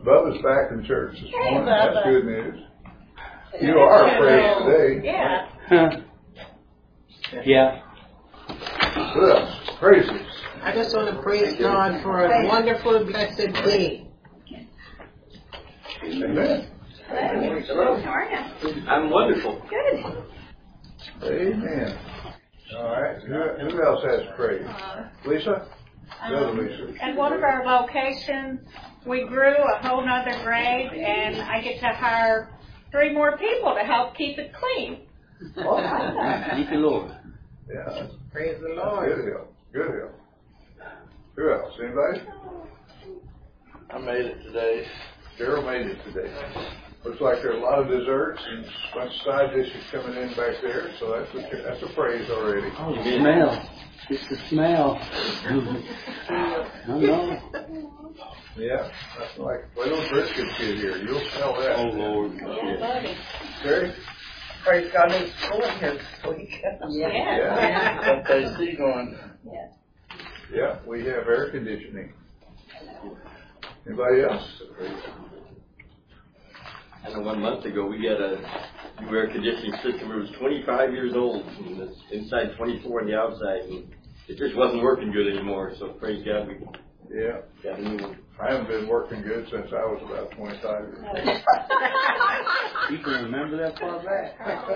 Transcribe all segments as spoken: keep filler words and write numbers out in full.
Bubba's back in church this Hey, morning. Bubba. That's good news. You are praised today. Yeah. Yeah. Well, praises. I just want to praise God for a wonderful, blessed day. Amen. Hello. How are you? I'm wonderful. Good. Amen. All right. Who, who else has praise? Lisa? The other Um, Lisa. at one of our locations, we grew a whole nother grade, and I get to hire three more people to help keep it clean. Oh, Thank you, Lord. yeah. Praise the Good Lord. help. Good help. Who else? Anybody? I made it today. Daryl made it today. Looks like there are a lot of desserts and a bunch of side dishes coming in back there, so that's a, that's a praise already. Oh, the smell. It's the smell. I know. Yeah, that's like, well, those briskets get here. You'll smell that. Oh, Lord. Yeah, buddy. Terry? Praise God, it's school here this week. Yeah. Got the A C going. Yeah, we have air conditioning. Anybody else? I know one month ago we got a new air conditioning system. It was twenty-five years old, and it's inside twenty-four on the outside, and it just wasn't working good anymore. So praise God, we Yeah. got a new one. I haven't been working good since I was about twenty-five years old. You can remember that far back?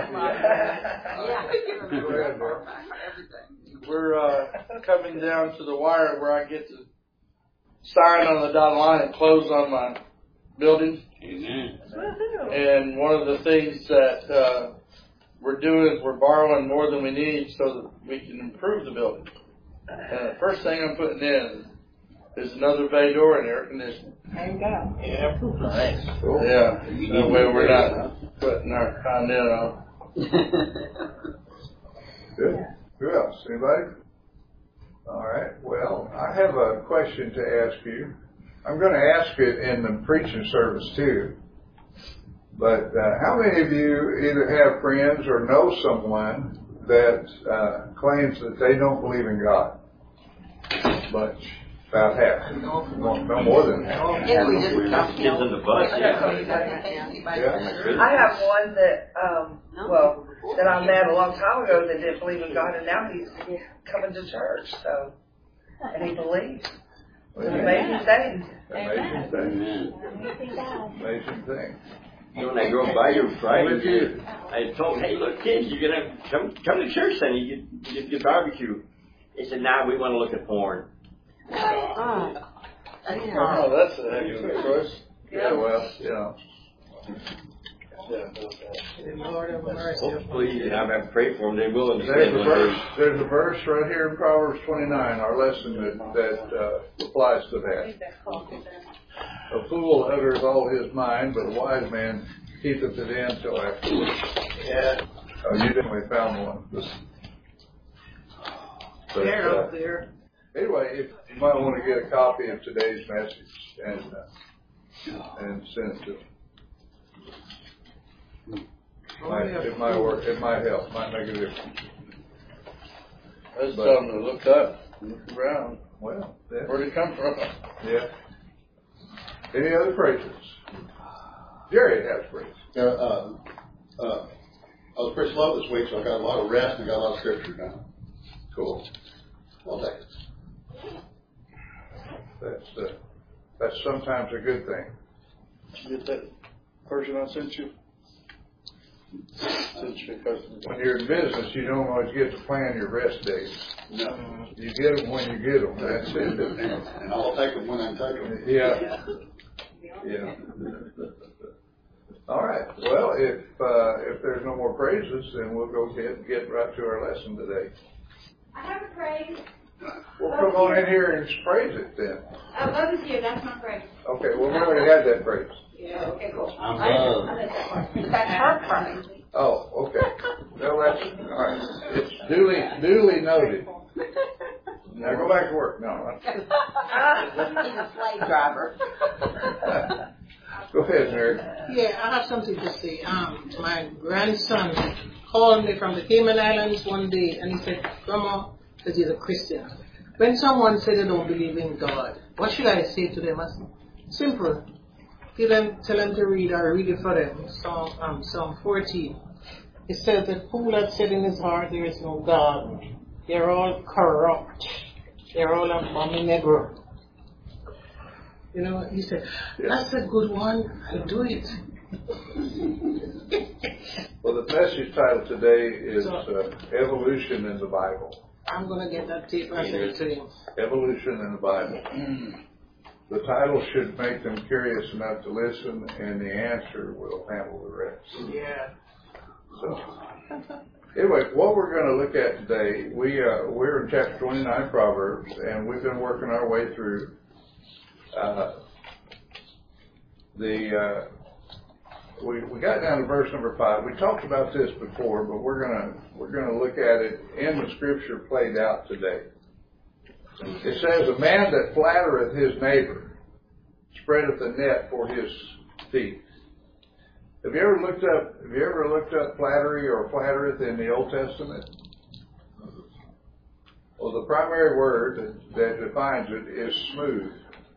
Go ahead, Mark. We're uh, coming down to the wire where I get to sign on the dotted line and close on my building. Amen. And one of the things that uh, we're doing is we're borrowing more than we need so that we can improve the building. And the first thing I'm putting in is another bay door and air conditioning. There you go. Yeah. Nice. Cool. Yeah. That way we're not putting our content on. Good. Who else? Anybody? All right. Well, I have a question to ask you. I'm going to ask it in the preaching service too. But uh, how many of you either have friends or know someone that uh, claims that they don't believe in God? Much. About half. No, no more than half. Yeah, we just Kids in the bus. Yeah. I have one that, um, well, that I met a long time ago that didn't believe in God, and now he's coming to church, so, and he believes. It's an amazing thing. Amazing thing. Amen. Amazing thing. You know, when I drove by you Friday, I told them, hey, look, kids, you're going to come come to church then. You get, you get barbecue. They said, nah, we want to look at porn. Oh, that's a heck of a choice. Yeah, well, you know. Yeah. Lord of mercy. Hopefully, and I'm going to pray for them. They will There's understand a one verse, day. there's a verse right here in Proverbs twenty-nine, our lesson that, that uh, applies to that. A fool utters all his mind, but a wise man keepeth it in till afterwards. Yeah. Oh, you definitely found one. But, There, uh, up there. anyway, if you might want to get a copy of today's message and uh, and send it to them. Might, it might work. It might help. Might make a difference. Let's tell them to look up, look around. Well, that's, Where'd it come from? yeah. Any other praises? Jerry has praise. Uh, uh, uh, I was pretty slow this week, so I got a lot of rest and I got a lot of scripture now. Cool. I'll take it. That's uh, that's sometimes a good thing. Did you get that version I sent you? Sent you because When you're in business, you don't always get to plan your rest days. No. You get them when you get them. That's it. And I'll take them when I take them. Yeah. Yeah. All right. Well, if uh, if there's no more praises, then we'll go ahead and get right to our lesson today. I have a praise. Well, come on in here and praise it then. I love you. That's my praise. Okay. Well, we already had that praise. Yeah. Okay. Cool. I'm I done. missed that part. That's her praise. Oh, okay. Well, that's all right. It's duly duly noted. Now go back to work. No. He's a slave driver. Go ahead, Mary. Yeah, I have something to say. Um, my grandson called me from the Cayman Islands one day and he said, Grandma, that he's a Christian. When someone said they don't believe in God, what should I say to them? I said, simple. Tell them, tell them to read, I read it for them. Psalm, um, Psalm fourteen. It says, the fool that said in his heart, there is no God. They're all corrupt. They're all abominable. You know, he said, that's a good one. I'll do it. Well, the message title today is uh, Evolution in the Bible. I'm going to get that tape and send it to you. Evolution in the Bible. The title should make them curious enough to listen, and the answer will handle the rest. Yeah. So, anyway, what we're going to look at today, we uh, we're in chapter twenty-nine, Proverbs, and we've been working our way through uh, the. Uh, we we got down to verse number five. We talked about this before, but we're gonna we're gonna look at it in the scripture played out today. It says, "A man that flattereth his neighbor spreadeth a net for his feet." Have you ever looked up? Have you ever looked up flattery or flattereth in the Old Testament? Well, the primary word that, that defines it is smooth.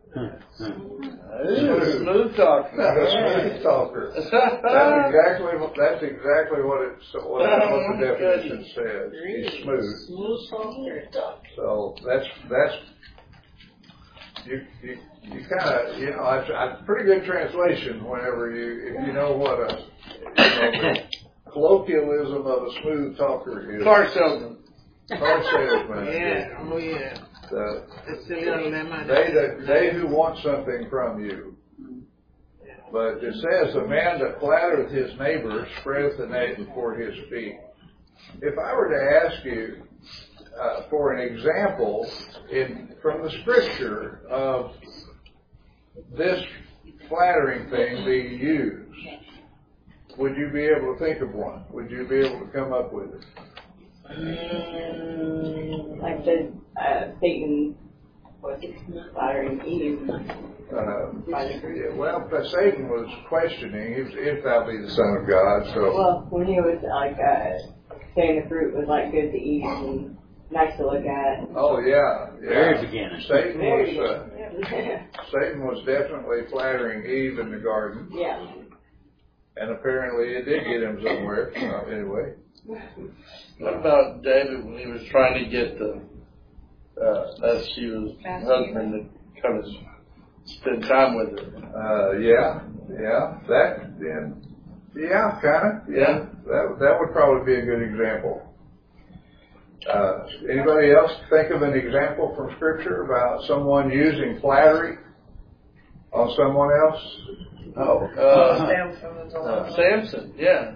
Smooth, smooth talker. Smooth talker. That's exactly what. That's exactly what it. What, what the definition says. He's smooth. Smooth talker. So that's that's. You you you kind of you know it's a pretty good translation whenever you if you know what a you know, colloquialism of a smooth talker is. Car salesman. Car salesman. Yeah. Oh yeah. The, It's a little lemon. they that they who want something from you. But it says, "A man that flattereth his neighbor spreadeth a net before his feet." If I were to ask you uh, for an example in from the scripture of this flattering thing being used, would you be able to think of one? Would you be able to come up with it? Mm, like the uh, Satan was flattering Eve. Uh, yeah, well, but Satan was questioning if, if thou be the Son of God. So Well, when he was like uh, saying the fruit was like good to eat and nice to look at. oh yeah, yeah. Very beginning. Satan Very was uh, good. Satan was definitely flattering Eve in the garden, Yeah. and apparently it did get him somewhere. Uh, anyway, What about David when he was trying to get the uh, Bathsheba's husband to come and spend time with her? uh, yeah, yeah, that then, yeah, kind of, yeah. That that would probably be a good example. Uh, anybody else think of an example from Scripture about someone using flattery on someone else? Oh, uh, Samson was a uh, lot. Samson, yeah.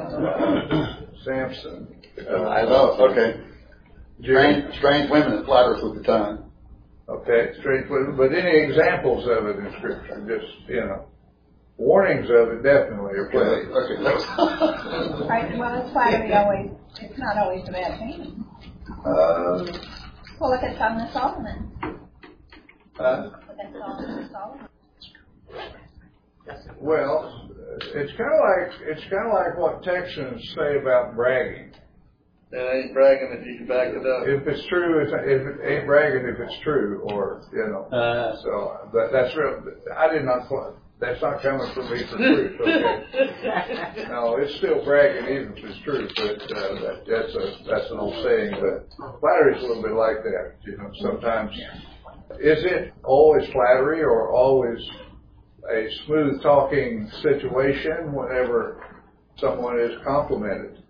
Samson. Uh, I know, okay. Strange, strange women that flatter us with the tongue. Okay, straight with it. But any examples of it in Scripture? Just, you know, warnings of it definitely are plenty. Okay, okay. That's Right, well, it's flattery always, it's not always a bad thing. Uh, Well, look at Song of Solomon. uh, Look at Song of Solomon. well, it's kind of like it's kind of like what Texans say about bragging. It ain't bragging if you can back it up. If it's true, it's, if it ain't bragging if it's true, or you know. Uh, So that, that's real. I did not. That's not coming from me for truth. Okay. No, it's still bragging even if it's true. But uh, that, that's a that's an old saying. But flattery's a little bit like that. You know, sometimes is it always flattery or always a smooth talking situation whenever someone is complimented?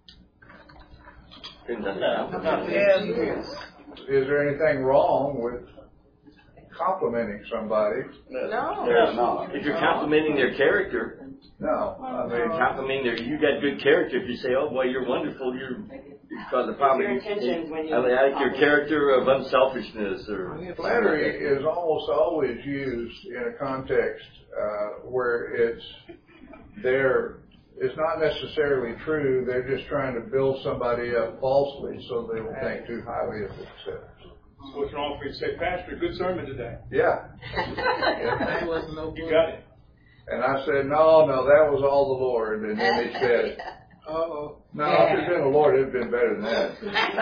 Yeah. Is there anything wrong with complimenting somebody? No. There's not. If you're complimenting their character, No, I if you're mean, complimenting their, you got good character. If you say, "Oh boy, you're wonderful," you're because the problem. Your intentions when you I like your character of unselfishness, or flattery is almost always used in a context uh, where it's there. It's not necessarily true. They're just trying to build somebody up falsely so they will think too highly of themselves. So what's wrong for you to say, "Pastor, good sermon today"? Yeah. That was no good. You got it. And I said, no, no, that was all the Lord. And then he said, Oh. No, if it'd been the Lord, it'd been better than that.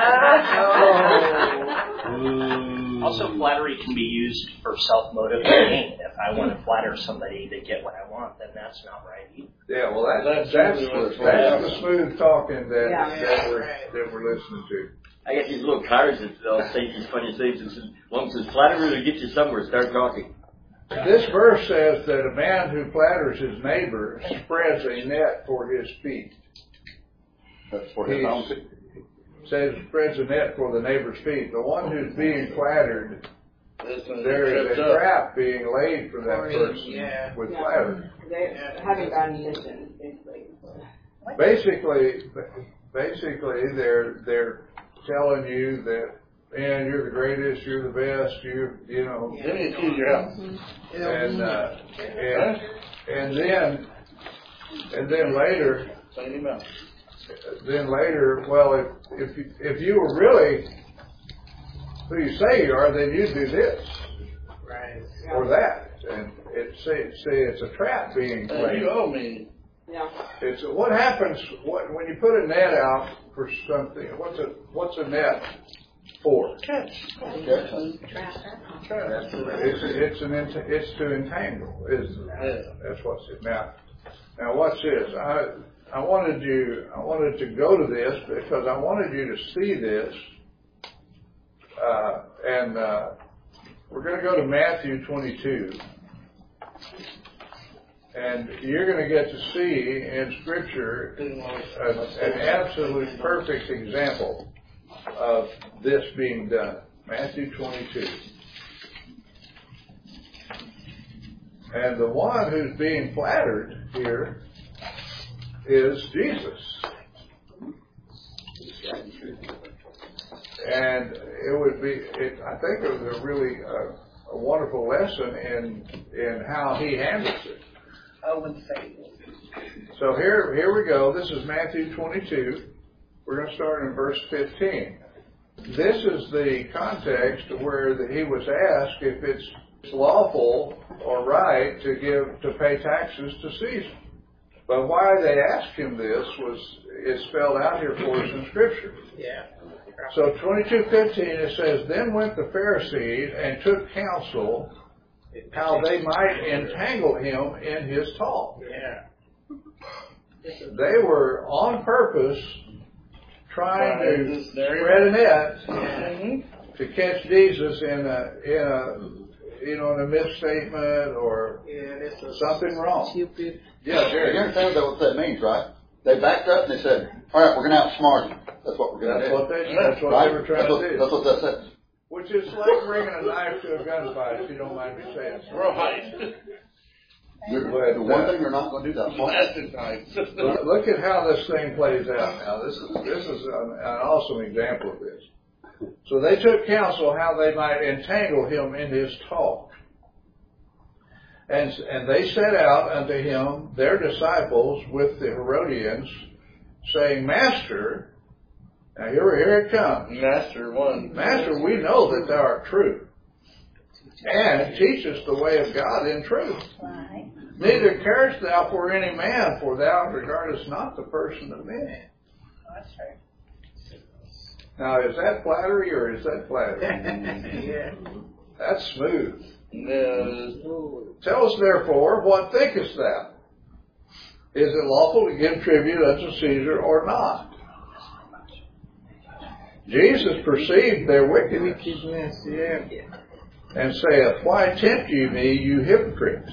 Oh. Also, flattery can be used for self-motive gain. If I want to flatter somebody to get what I want, then that's not right either. Yeah, well, that, That's that's, really that's, what's that's the smooth talking that, Yeah. that, we're, that we're listening to. I got these little cards that they'll say these funny things. It says, as long as it's flattery will get you somewhere, start talking. This verse says that a man who flatters his neighbor spreads a net for his feet. That's for his own feet. Says spreads a net for the neighbor's feet. The one who's being flattered, there is a trap being laid for that person Yeah. with Yeah. flattery. They haven't gotten mission, basically. Basically, basically, they're they're telling you that, man, you're the greatest, you're the best, you you know, Give me a key to your house. and uh, and and then and then later. Send him out. Then later, well, if if you, if you were really who you say you are, then you'd do this, Right. or that, and it say say it's a trap being Hey, played. you owe me. Yeah. It's what happens what, when you put a net out for something. What's a what's a net for? Catch. It's it's an ent- it's to entangle. Is Yeah. that's what's it now. Now watch this. I. I wanted you, I wanted to go to this because I wanted you to see this, uh, and, uh, we're going to go to Matthew twenty-two, and you're going to get to see in Scripture a, an absolute perfect example of this being done. Matthew twenty-two. And the one who's being flattered here is Jesus. And it would be, it, I think it was a really uh, a wonderful lesson in in how he handles it. Oh, and Satan. So here here we go. This is Matthew twenty-two. We're going to start in verse fifteen. This is the context where the, he was asked if it's lawful or right to give to pay taxes to Caesar. But why they asked him this was is spelled out here for us in Scripture. Yeah. So twenty-two fifteen it says, "Then went the Pharisees and took counsel how they might entangle him in his talk." Yeah. They were on purpose trying Trying to to snare him. spread a net Mm-hmm. to catch Jesus in a in a you know in a misstatement or Yeah, that's a something wrong. stupid. Yeah, Jerry, you understand what that means, right? They backed up and they said, all right, we're going to outsmart him. That's what we're going to That's do. what they that's what right? they were trying that's what, to do. That's what that says. Which is like bringing a knife to a gunfight, if you don't mind me saying so. Right. You're, But, the one uh, thing you're not going to do that. Blasted knives. Look, look at how this thing plays out now. This is this is an, an awesome example of this. So they took counsel how they might entangle him in his talk. And, and they set out unto him their disciples with the Herodians, saying, Master, now here, here it comes. Master one. Master, we know that thou art true, and teach us the way of God in truth. Neither carest thou for any man, for thou regardest not the person of men. That's right. Now, is that flattery or is that flattery? Yeah. That's smooth. Yeah. Tell us therefore, what thinkest thou? Is it lawful to give tribute unto Caesar or not? Jesus perceived their wickedness, Wickedness, yeah. and saith, Why tempt ye me, you hypocrites?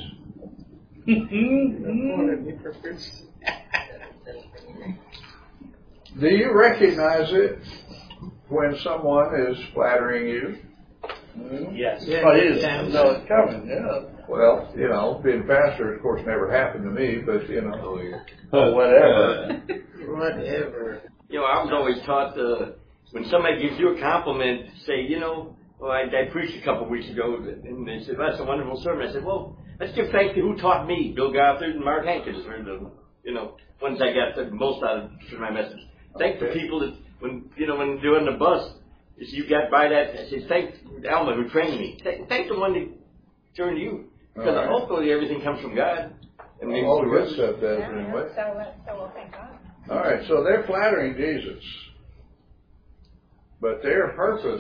Do you recognize it when someone is flattering you? Yes. Yeah, But it is. yeah. No, it's coming. Yeah. Well, you know, being a pastor, of course, never happened to me, but, you know. Oh, whatever. Whatever. You know, I was always taught uh, when somebody gives you a compliment, say, you know, well, I, I preached a couple of weeks ago, and they said, well, that's a wonderful sermon. I said, well, let's give thanks to who taught me. Bill Gothard and Mark Hankins were the, you know, ones I got the most out of for my message. Thank the people that, when, you know, when doing the bus, if you got by that, I said, thank Alma who trained me. Thank, thank the one that turned you. Because All right. hopefully everything comes from God. And maybe All the through good us. stuff does, anyway. So, so we'll thank God. All right, so they're flattering Jesus, but their purpose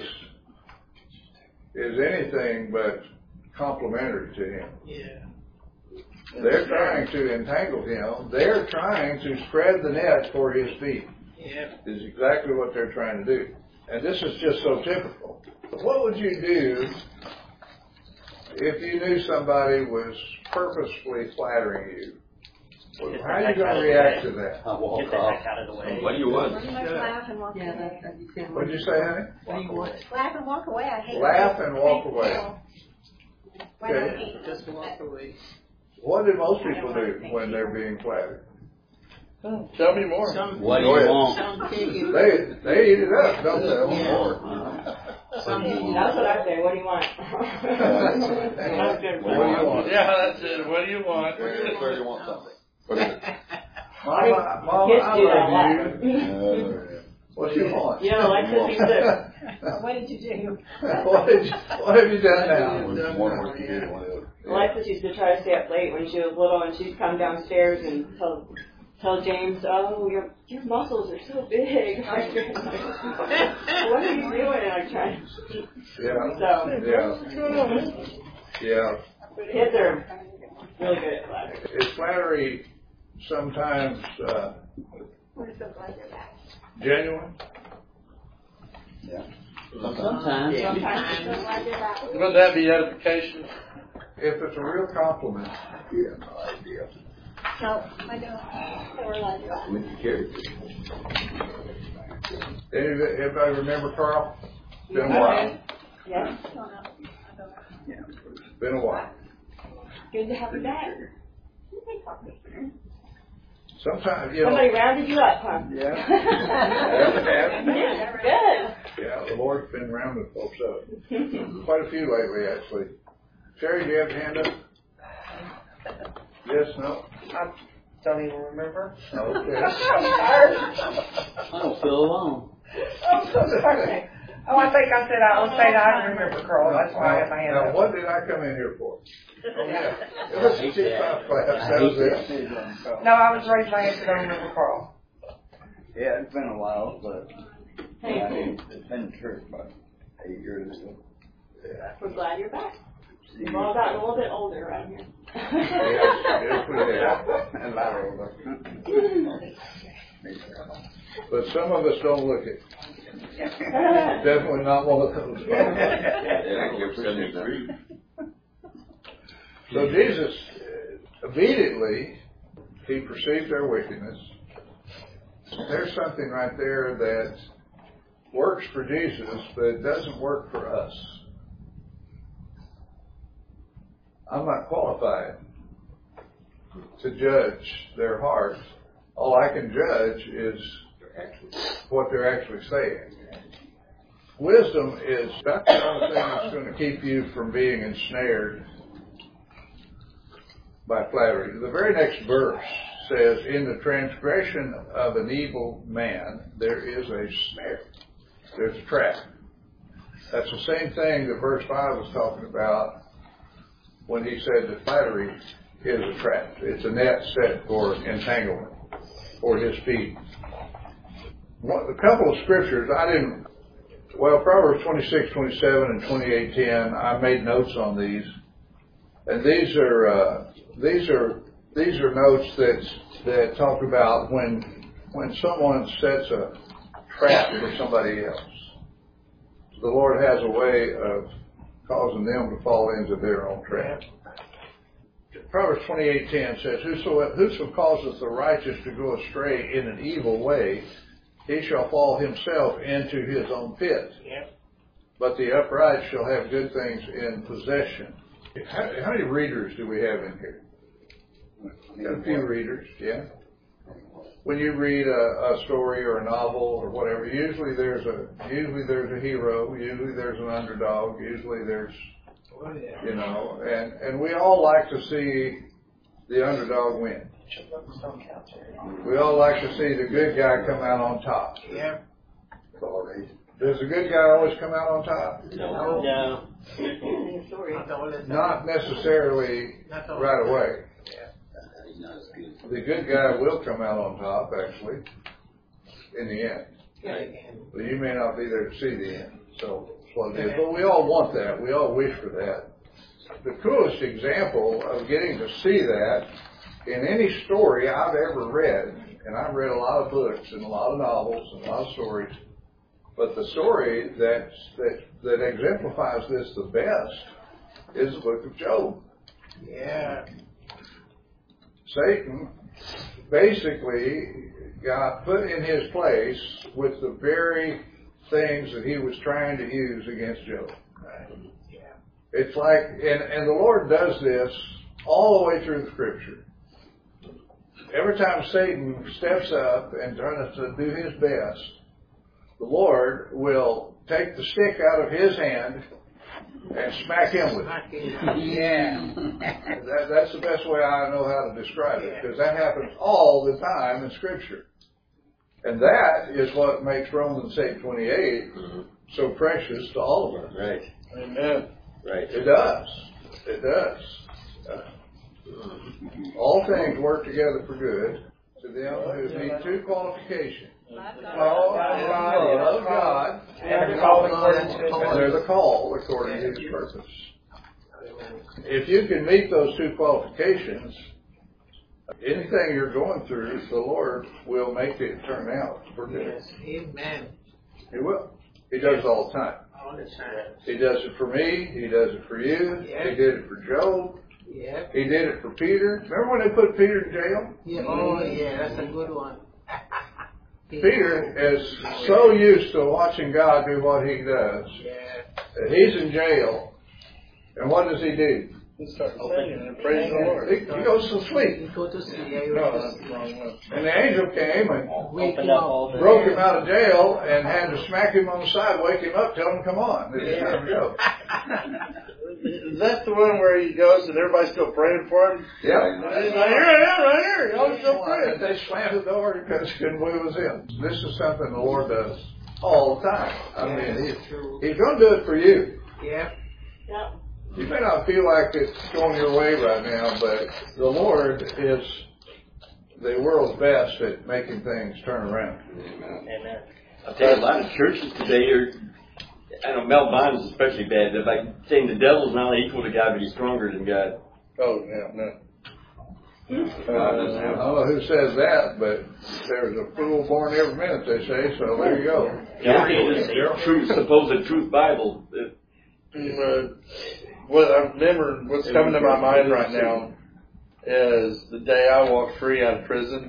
is anything but complimentary to him. Yeah. They're trying to entangle him. They're trying to spread the net for his feet. Yeah. Is exactly what they're trying to do. And this is just so typical. What would you do if you knew somebody was purposefully flattering you? Well, how are you going to react to that? Get the heck out of the way. What do you want? Pretty much laugh and walk Yeah, away. that's, you can't. What did you say, honey? What do you want? Laugh and walk away. I hate Laugh it. and walk away. Why don't Okay. we- Just walk away. What do most people do when they're being flattered? Tell me more. Some, What do Go you ahead. want? some take it. They they eat it up, don't they? Yeah. Some people. That's what I say. What do you want? What do you want? Yeah, that's it. What do you want? Where do you want something? What is it? Mama, Mama, Kids I do that a love you. lot. What do you want? You know, like this, you said. What did you do? What did you, what have you done now? One, one what you did, one the other. Alexis used to try to stay up late when she was little, and she'd come downstairs and tell tell James, "Oh, your your muscles are so big." What are you doing? And I'm trying. Yeah. So Yeah. Yeah. kids are really good at flattery. Is flattery sometimes uh, We're so glad you're back. genuine? Yeah. Sometimes. Sometimes. So glad you're back. Wouldn't that be edification? If it's a real compliment. Yeah, no idea. No, I don't. So we're glad you're back. When you carry it. Anybody, everybody remember Carl? Been a while. Yes. I don't know. I don't know. Been a while. Good to have you back. Sometimes, you know. Somebody rounded you up, huh? Yeah. Haven't, haven't. Good. Yeah, the Lord's been rounding folks up. Quite a few lately, actually. Sherry, do you have your hand up? Yes, no? I don't even remember. Okay. I don't feel alone. I'm so sorry. Oh, I think I said I, I'll say that I don't remember, Carl. That's why I had my hand Now, up. what did I come in here for? Oh, yeah. It was a T five class, that was it. No, I was raising my hand, so I don't remember Carl. Yeah, it's been a while, but Hey. yeah, it's been in church about eight years ago. We're glad you're back. We've all gotten a little bit older around here. Yes, yes, we have. And lateral. But some of us don't look it. Definitely not one of those. So Jesus, uh, immediately, he perceived their wickedness. There's something right there that works for Jesus, but it doesn't work for us. I'm not qualified to judge their hearts. All I can judge is what they're actually saying. Wisdom is that's the only thing that's going to keep you from being ensnared by flattery. The very next verse says, "In the transgression of an evil man, there is a snare." There's a trap. That's the same thing that verse five was talking about when he said that flattery is a trap. It's a net set for entanglement, for his feet. One, a couple of scriptures, I didn't, well, Proverbs twenty-six, twenty-seven, and twenty-eight, ten, I made notes on these. And these are, uh, these are, these are notes that, that talk about when, when someone sets a trap for somebody else. The Lord has a way of causing them to fall into their own trap. Proverbs twenty-eight ten says, Whoso, whoso causeth the righteous to go astray in an evil way, he shall fall himself into his own pit. But the upright shall have good things in possession. How, how many readers do we have in here? Got a few readers, yeah. When you read a, a story or a novel or whatever, usually there's a usually there's a hero, usually there's an underdog, usually there's, you know, and, and we all like to see the underdog win. We all like to see the good guy come out on top. Yeah. Does the good guy always come out on top? No. No. Not necessarily right away. the good guy will come out on top, actually, in the end. But you may not be there to see the end. So, that's what it is. But we all want that. We all wish for that. The coolest example of getting to see that in any story I've ever read, and I've read a lot of books and a lot of novels and a lot of stories, but the story that that that exemplifies this the best is the book of Job. Yeah. Satan basically got put in his place with the very things that he was trying to use against Job. It's like, and, and the Lord does this all the way through the Scripture. Every time Satan steps up and tries to do his best, the Lord will take the stick out of his hand and smack him with it. Yeah. That, that's the best way I know how to describe it, because that happens all the time in Scripture. And that is what makes Romans eight twenty-eight so precious to all of us. Right. Amen. Right. It does. It does. Uh, all things work together for good to them who meet two qualifications. Love God, love God, And they're called according to His and they're the called according to His purpose. If you can meet those two qualifications, anything you're going through, the Lord will make it turn out for good. Yes. Amen. He will. He does it all the time. All the time. He does it for me. He does it for you. Yeah. He did it for Job. Yeah. He did it for Peter. Remember when they put Peter in jail? Yeah. Oh, yeah. That's a good one. Peter is so used to watching God do what He does Yeah. that he's in jail. And what does he do? He starts singing and praising the Lord. He, he goes to sleep. You go to sleep. Yeah, you No, go to that's sleep. the wrong one. And the angel came and Wake Open him up up. all the broke him out of jail and had to smack him on the side, wake him up, tell him, come on. This is time to go. Is that the one where he goes and everybody's still praying for him? Yep. And he's like, here I am, right here. Y'all still And praying. they slammed the door because they couldn't believe it was him. This is something the Lord does all the time. I mean, he's, he's going to do it for you. Yeah. Yep. You may not feel like it's going your way right now, but the Lord is the world's best at making things turn around. Amen. I'll tell you, a lot of churches today are, I know Mel Bond is especially bad. They're like saying the devil's not only equal to God, but he's stronger than God. Oh, yeah, no. Uh, I don't know who says that, but there's a fool born every minute, they say, so there you go. Yeah, truth, supposed truth Bible. Uh, what I remember, what's coming to my mind right now is the day I walked free out of prison.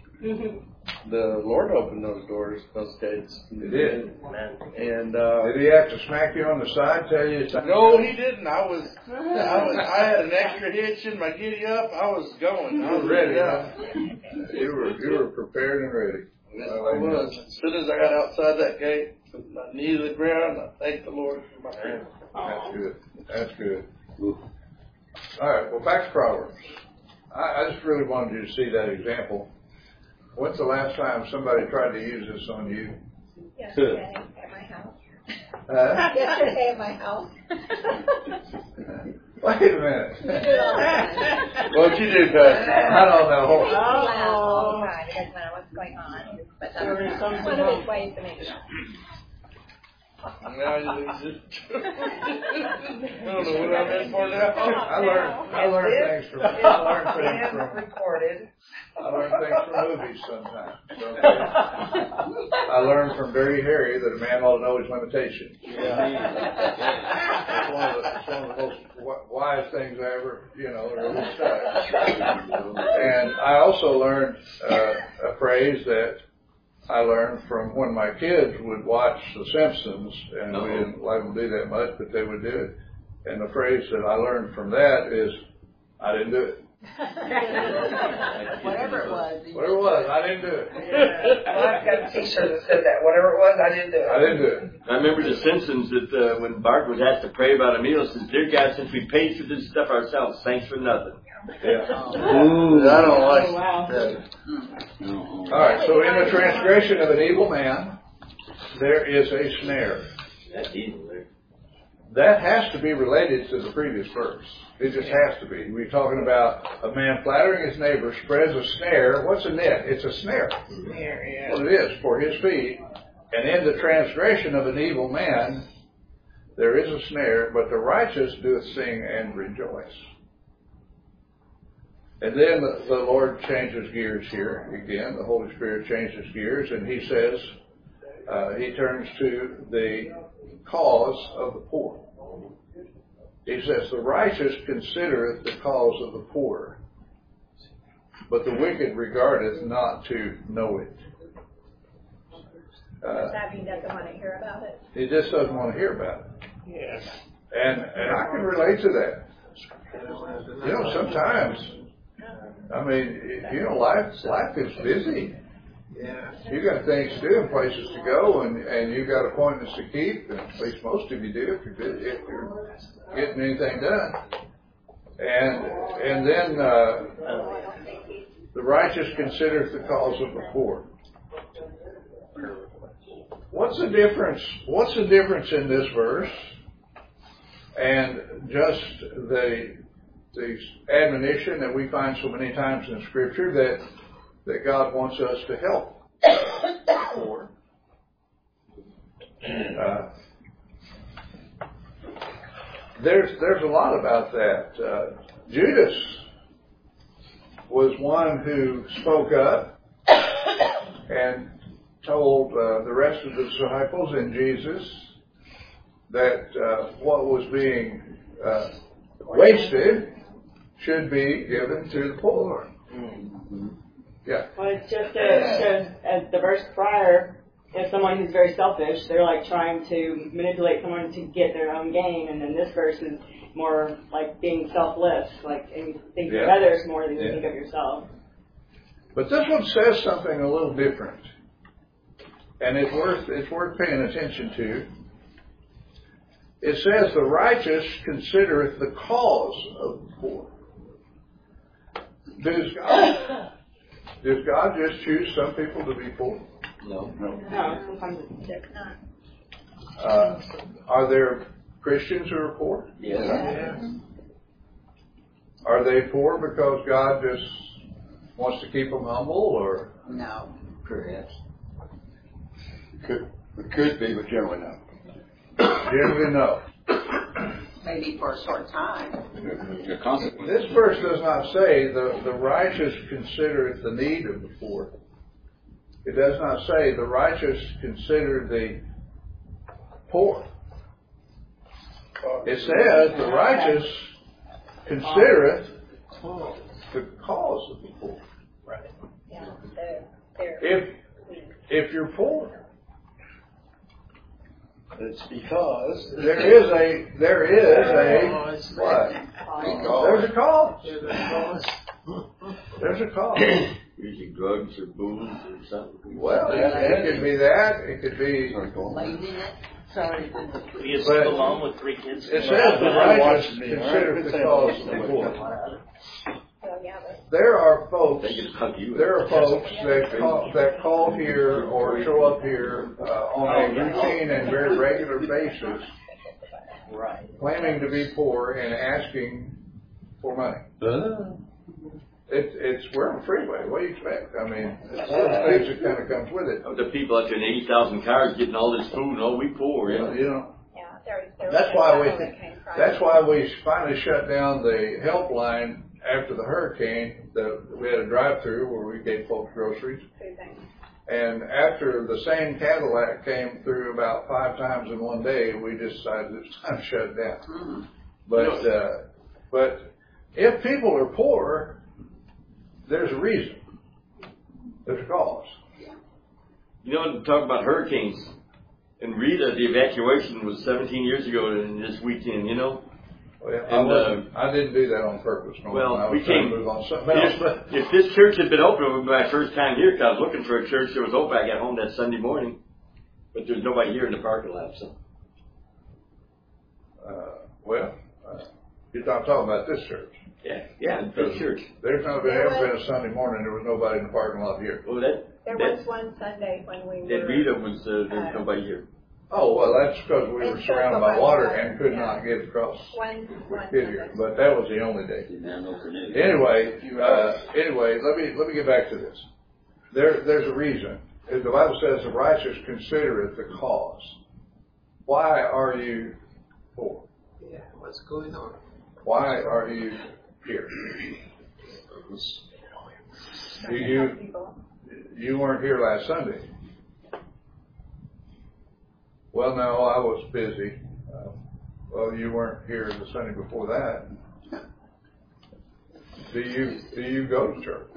The Lord opened those doors, those gates. He did. And uh, did he have to smack you on the side, tell you something? no, he didn't. I was, I was, I had an extra hitch in my giddy up. I was going. I You was were ready, yeah. huh? You were, you were prepared and ready. I was. As soon as I got outside that gate, my knee to the ground, I thanked the Lord for my freedom. That's good. That's good. All right, well, back to Proverbs. I, I just really wanted you to see that example. When's the last time somebody tried to use this on you? Yesterday at my house. Uh, Yesterday at my house. wait a minute. What'd you do, Pat? I don't know. It makes me laugh all the time. It doesn't matter what's going on. But that's one of his ways to make me laugh. Now you just, I don't know what I'm in for now. I learned, I learned things from, I learned things from, recorded. I learned things from movies sometimes. Okay? I learned from Dirty Harry that a man ought to know his limitations. It's one of the, it's one of the most wi- wise things I ever, you know, really studied. And I also learned uh, a phrase that I learned from when my kids would watch The Simpsons, and we didn't let them do that much, but they would do it. And the phrase that I learned from that is, I didn't do it. Whatever it was. Whatever it was, I didn't do it. Well, I've got a t-shirt that said that. Whatever it was, I didn't do it. I didn't do it. I remember The Simpsons that uh, when Bart was asked to pray about a meal, he says, "Dear God, since we paid for this stuff ourselves, thanks for nothing." Yeah. Ooh, I don't like Oh, wow. that. All right, so in the transgression of an evil man, there is a snare. That's evil there. that has to be related to the previous verse. It just has to be. We're talking about a man flattering his neighbor spreads a snare. What's a net? It's a snare. Snare, yeah. What it is, for his feet. And in the transgression of an evil man, there is a snare, but the righteous doeth sing and rejoice. And then the, the Lord changes gears here again. The Holy Spirit changes gears, and He says, uh, He turns to the cause of the poor. He says, the righteous considereth the cause of the poor, but the wicked regardeth not to know it. Uh, Does that mean he doesn't want to hear about it? he just doesn't want to hear about it. Yes. And, and I can relate to that. You know, sometimes, I mean, you know, life, life is busy. Yeah. You got things to do and places to go, and, and you got appointments to keep, and at least most of you do if you're, if you're getting anything done. And and then uh, the righteous considereth the cause of the poor. What's the difference? What's the difference in this verse and just the the admonition that we find so many times in Scripture that that God wants us to help the poor? Uh, there's there's a lot about that. Uh, Judas was one who spoke up and told uh, the rest of the disciples and Jesus that uh, what was being uh, wasted should be given to the poor. Mm-hmm. Yeah. Well, it's just as, as the verse prior, if someone who's very selfish, they're like trying to manipulate someone to get their own gain, and then this verse is more like being selfless, like and think yeah. of others more than you yeah. think of yourself. But this one says something a little different, and it's worth it's worth paying attention to. It says the righteous considereth the cause of the poor. Does God, does God just choose some people to be poor? No. No. No, sometimes it's not. Uh, are there Christians who are poor? Yes. Yeah. Are they poor because God just wants to keep them humble, or? No. Perhaps. Could, it could be, but generally no. Generally no. Maybe for a short time. The consequence. This verse does not say the, the righteous consider the need of the poor. It does not say the righteous consider the poor. It says the righteous considereth the cause of the poor. Right. Yeah. They're, they're If if you're poor, It's because there is a there is a what? There's a cause. There's a cause. Usually drugs or booze or something. Well, it, it could be that. It could be. Laziness. Sorry. Be a single mom with three kids. It says the righteous consider the cause of the poor. There are folks. There are folks that call, that call here or show up here uh, on a routine and very regular basis, Right. claiming to be poor and asking for money. Uh, It's it's we're on the freeway. What do you expect? I mean, it's one of the things that kind of comes with it. the people out there in eighty thousand cars getting all this food, and all we poor, you know. You know. Yeah, there, there That's was why a we. couple that came from- That's why we finally shut down the helpline after the hurricane. The, we had a drive-through where we gave folks groceries. Food things. And after the same Cadillac came through about five times in one day, we just decided it was time to shut it down. Mm-hmm. But uh, but if people are poor, there's a reason. There's a cause. You know, talk about hurricanes. In Rita, the evacuation was seventeen years ago in this weekend, you know? Well, I, And, wasn't, I didn't do that on purpose. No, Well, I was we trying came. to move on something else. If, if this church had been open, it would be my first time here because I was looking for a church that was open. I got home that Sunday morning, but there's nobody here in the parking lot, so. Uh, well, uh, you're not talking about this church. Yeah, yeah, this church. There's not been, There ever was- been a Sunday morning there was nobody in the parking lot here. Well, that, There that, was one Sunday when we that were. Rita was, uh, there was uh, nobody here. Oh, well, that's because we were It's surrounded circled by by water water, and could yeah. not get across One, one. here. But that was the only day. Anyway, uh, anyway, let me, let me get back to this. There, there's a reason. If the Bible says the righteous considereth the cause. Why are you poor? Yeah, what's going on? Why are you here? You, you, you weren't here last Sunday. Well, no, I was busy. Uh, well, you weren't here the Sunday before that. Do you do you go to church?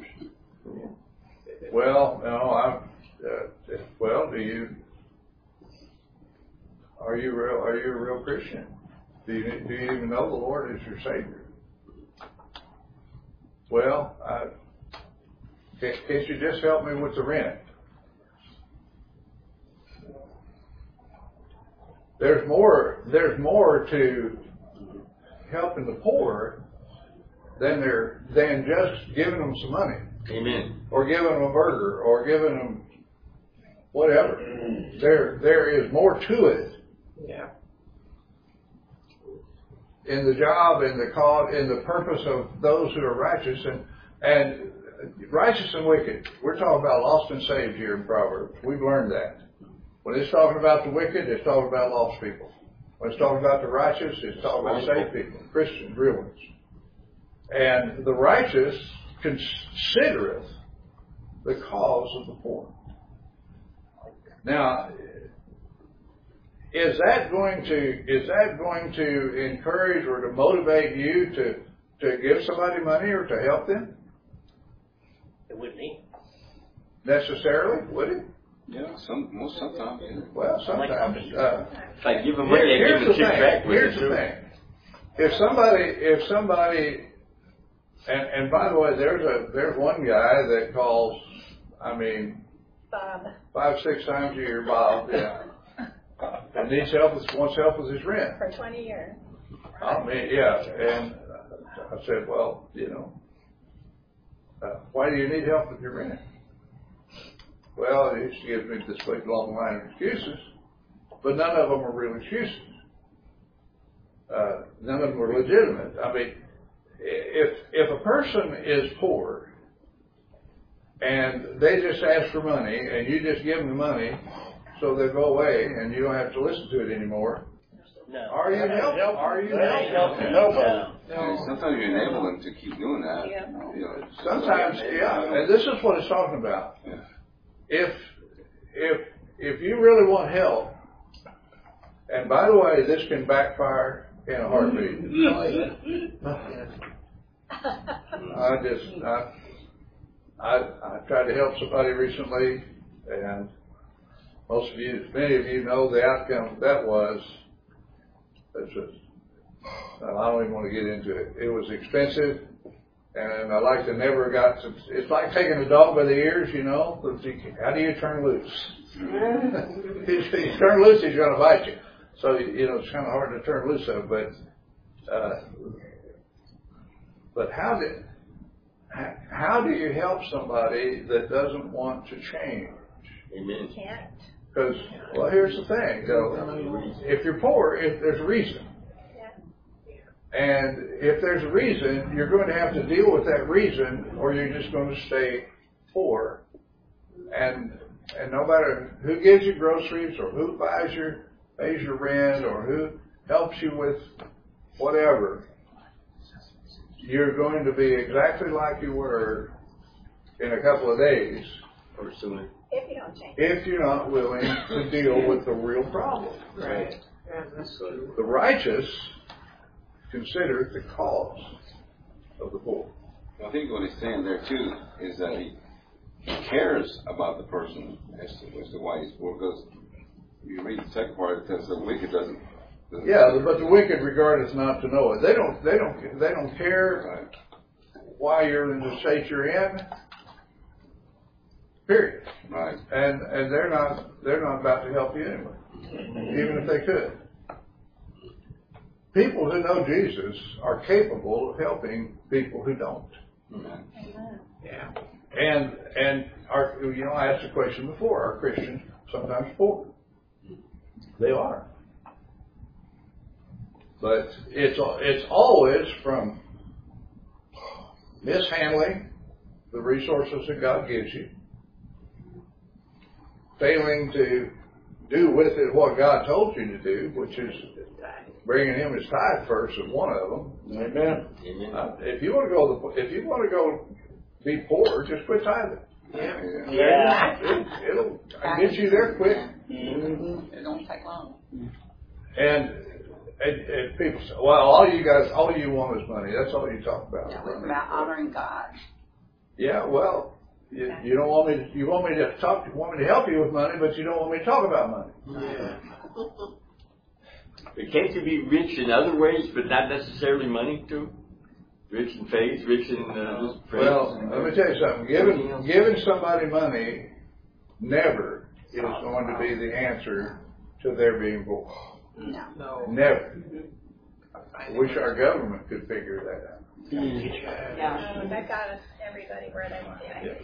Well, no, I'm. Uh, well, do you? Are you real? Are you a real Christian? Do you do you even know the Lord is your Savior? Well, I, can't, can't you just help me with the rent? There's more. There's more to helping the poor than there than just giving them some money. Amen. Or giving them a burger, or giving them whatever. There, there is more to it. Yeah. In the job, in the cause, in the purpose of those who are righteous, and and righteous and wicked. We're talking about lost and saved here in Proverbs. We've learned that. When it's talking about the wicked, it's talking about lost people. When it's talking about the righteous, it's talking about saved people, Christians, real ones. And the righteous considereth the cause of the poor. Now, is that going to is that going to encourage or to motivate you to to give somebody money or to help them? It would be. Necessarily, would it? Yeah, some most sometimes. Yeah. Well, sometimes. Uh, if I give them money, I here's give them the kick thing. back with Here's it the too. thing. If somebody, if somebody, and and by the way, there's a there's one guy that calls. I mean, Bob. five six times a year, Bob. Yeah. And needs help with wants help with his rent. For twenty years. I mean, yeah. And I said, well, you know, uh, why do you need help with your rent? Well, he used to give me this big long line of excuses, but none of them are real excuses. Uh, none of them are legitimate. I mean, if if a person is poor and they just ask for money and you just give them the money so they'll go away and you don't have to listen to it anymore, No. are you helping? Are you That ain't helping? helping nobody. Yeah, sometimes you enable them to keep doing that. Yeah. You know, Sometimes, yeah. And this is what it's talking about. Yeah. If if if you really want help, and by the way, this can backfire in a heartbeat. I just I, I I tried to help somebody recently, and most of you, many of you know the outcome of that was. It's just, I don't even want to get into it. It was expensive, and I like to never got to. It's like taking a dog by the ears, you know. How do you turn loose? If you turn loose, he's going to bite you. So you know it's kind of hard to turn loose of. But uh, but how do how do you help somebody that doesn't want to change? Amen. Can't. Because, well, here's the thing, though. If you're poor, if there's a reason. And if there's a reason, you're going to have to deal with that reason, or you're just going to stay poor. And and no matter who gives you groceries, or who buys your pays your rent, or who helps you with whatever, you're going to be exactly like you were in a couple of days. Or sooner. If you don't change. If you're not willing to deal with the real problem. Right. Yeah, that's true. The righteous consider the cause of the poor. I think what he's saying there too is that he, he cares about the person as to, as to why he's poor. Because you read the second part, it says the wicked doesn't. doesn't Yeah, but the wicked regard us not to know it. They don't. They don't. They don't care right. why you're in the state you're in. Period. Right. And and they're not they're not about to help you anyway, even if they could. People who know Jesus are capable of helping people who don't. Amen. Yeah. And and are you know I asked the question before: are Christians sometimes poor? They are. But it's it's always from mishandling the resources that God gives you, failing to do with it what God told you to do, which is bringing Him His tithe first is one of them. Amen. Uh, if you want to go, if you want to go be poor, just quit tithing. Yeah. Yeah. It, it'll get you there quick. Mm-hmm. It don't take long. And, and, and people say, well, all you guys, all you want is money. That's all you talk about. Yeah, it's about honoring God. Yeah, well, you, you don't want me to, you want me to talk, you want me to help you with money, but you don't want me to talk about money. Yeah. But can't you be rich in other ways, but not necessarily money too? Rich in faith, rich in uh, praise. Well, let me tell you something. Giving giving somebody money never is going to be the answer to their being poor. No. Never. I wish our government could figure that out. Yeah. Um, that got us everybody where they want to be.